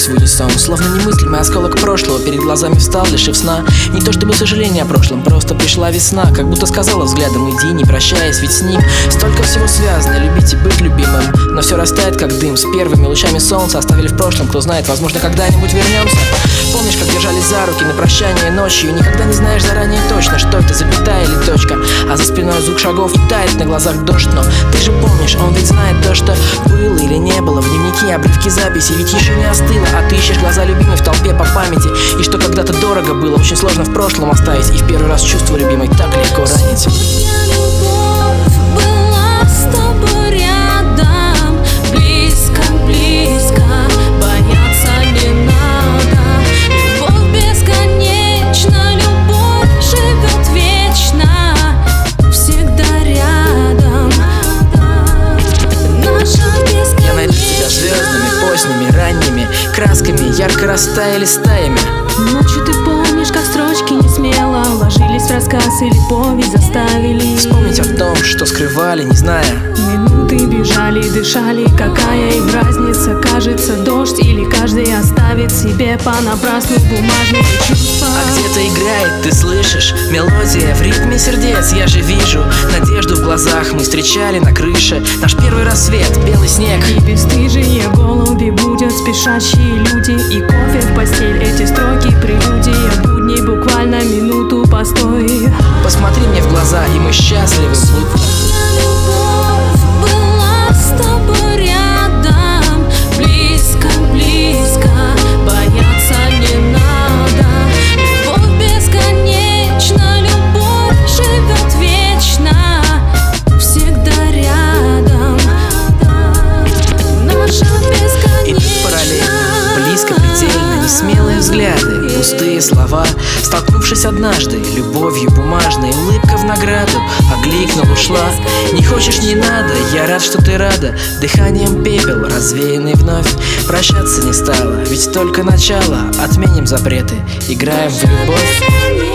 сливались в унисон, словно немыслимый осколок прошлого перед глазами встал, лишив сна. Не то чтобы сожаление о прошлом, просто пришла весна, как будто сказала взглядом: иди, не прощаясь, ведь с ним столько всего связано, любить и быть любимым. Но все растает как дым, с первыми лучами солнца оставили в прошлом, кто знает, возможно, когда-нибудь вернемся. Помнишь, как держались за руки на прощание ночью? Никогда не знаешь заранее точно, что это, запятая или точка. А за спиной звук шагов, и тает на глазах дождь. Но ты же помнишь, он ведь знает то, что было или не было. В дневнике обрывки записей, ведь еще не остыло. А ты ищешь глаза любимой в толпе по памяти. И что когда-то дорого было, очень сложно в прошлом оставить. И в первый раз чувство любимой так легко ранить. Ранними красками ярко растаяли стаями. Ночью ты помнишь, как строчки не смело ложились в рассказ или повесть заставили вспомнить о том, что скрывали, не зная. Минуты бежали, дышали, какая им разница? Кажется, дождь или каждый оставит себе понапрасну бумажные чувства. А где-то играет, ты слышишь, мелодия в ритме сердец. Я же вижу надежду в глазах. Мы встречали на крыше наш первый рассвет, белый снег. И бесстыжие голуби будят спешащие люди. И кофе в постель, эти строки прелюдия будней, буквально минуту постой. Посмотри мне в глаза, и мы счастливы будто. Смелые взгляды, пустые слова, столкнувшись однажды, любовью бумажной, улыбка в награду, окликнул, ушла. Не хочешь, не надо, я рад, что ты рада. Дыханием пепел, развеянный вновь. Прощаться не стало, ведь только начало. Отменим запреты, играем в любовь.